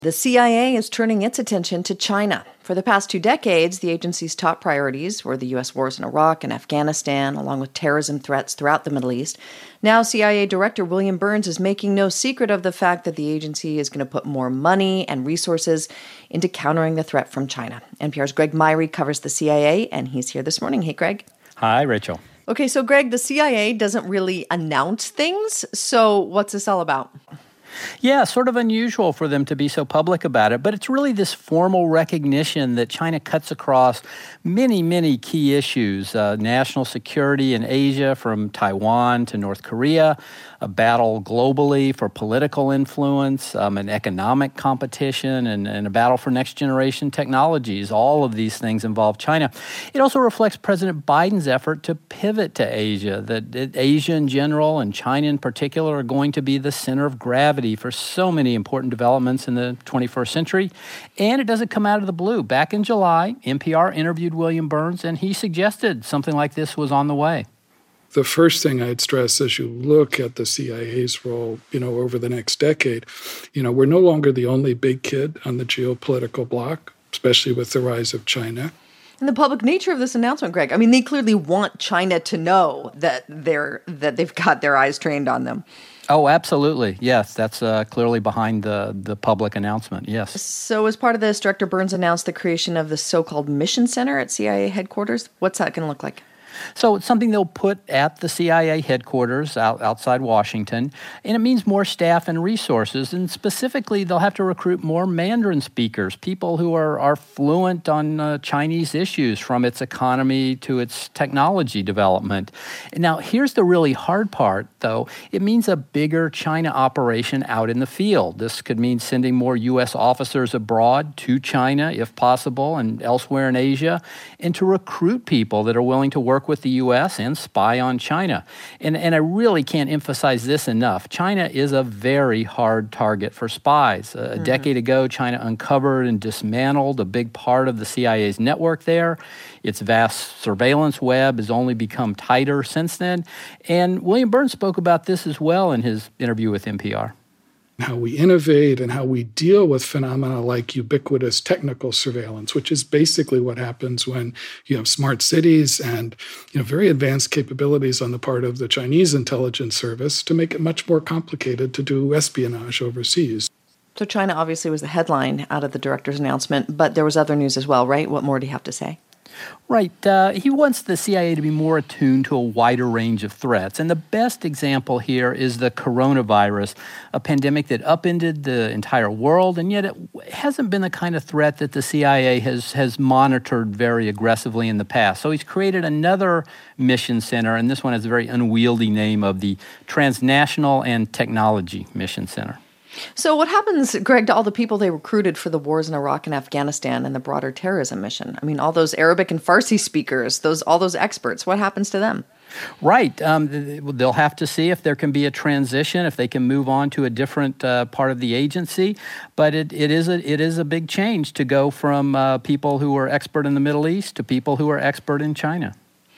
The CIA is turning its attention to China. For the past 2 decades, the agency's top priorities were the U.S. wars in Iraq and Afghanistan, along with terrorism threats throughout the Middle East. Now, CIA Director William Burns is making no secret of the fact that the agency is going to put more money and resources into countering the threat from China. NPR's Greg Myre covers the CIA, and he's here this morning. Hey, Greg. Hi, Rachel. Okay, so Greg, the CIA doesn't really announce things, so what's this all about? Yeah, sort of unusual for them to be so public about it, but it's really this formal recognition that China cuts across many, many key issues, national security in Asia from Taiwan to North Korea, a battle globally for political influence, an economic competition, and a battle for next-generation technologies. All of these things involve China. It also reflects President Biden's effort to pivot to Asia, that Asia in general and China in particular are going to be the center of gravity for so many important developments in the 21st century. And it doesn't come out of the blue. Back in July, NPR interviewed William Burns, and he suggested something like this was on the way. The first thing I'd stress as you look at the CIA's role, over the next decade, we're no longer the only big kid on the geopolitical block, especially with the rise of China. And the public nature of this announcement, Greg, they clearly want China to know that they've got their eyes trained on them. Oh, absolutely. Yes, that's clearly behind the public announcement, yes. So as part of this, Director Burns announced the creation of the so-called Mission Center at CIA headquarters. What's that going to look like? So it's something they'll put at the CIA headquarters outside Washington, and it means more staff and resources, and specifically they'll have to recruit more Mandarin speakers, people who are fluent on Chinese issues from its economy to its technology development. Now, here's the really hard part, though. It means a bigger China operation out in the field. This could mean sending more U.S. officers abroad to China, if possible, and elsewhere in Asia, and to recruit people that are willing to work with the U.S. and spy on China. And I really can't emphasize this enough. China is a very hard target for spies. A decade ago, China uncovered and dismantled a big part of the CIA's network there. Its vast surveillance web has only become tighter since then. And William Burns spoke about this as well in his interview with NPR. How we innovate and how we deal with phenomena like ubiquitous technical surveillance, which is basically what happens when you have smart cities and very advanced capabilities on the part of the Chinese intelligence service to make it much more complicated to do espionage overseas. So China obviously was the headline out of the director's announcement, but there was other news as well, right? What more do you have to say? Right. He wants the CIA to be more attuned to a wider range of threats. And the best example here is the coronavirus, a pandemic that upended the entire world, and yet it hasn't been the kind of threat that the CIA has monitored very aggressively in the past. So he's created another mission center, and this one has a very unwieldy name of the Transnational and Technology Mission Center. So what happens, Greg, to all the people they recruited for the wars in Iraq and Afghanistan and the broader terrorism mission? All those Arabic and Farsi speakers, all those experts, what happens to them? Right. They'll have to see if there can be a transition, if they can move on to a different part of the agency. But it is a big change to go from people who are expert in the Middle East to people who are expert in China.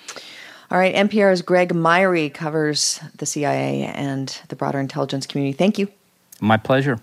All right. NPR's Greg Myre covers the CIA and the broader intelligence community. Thank you. My pleasure.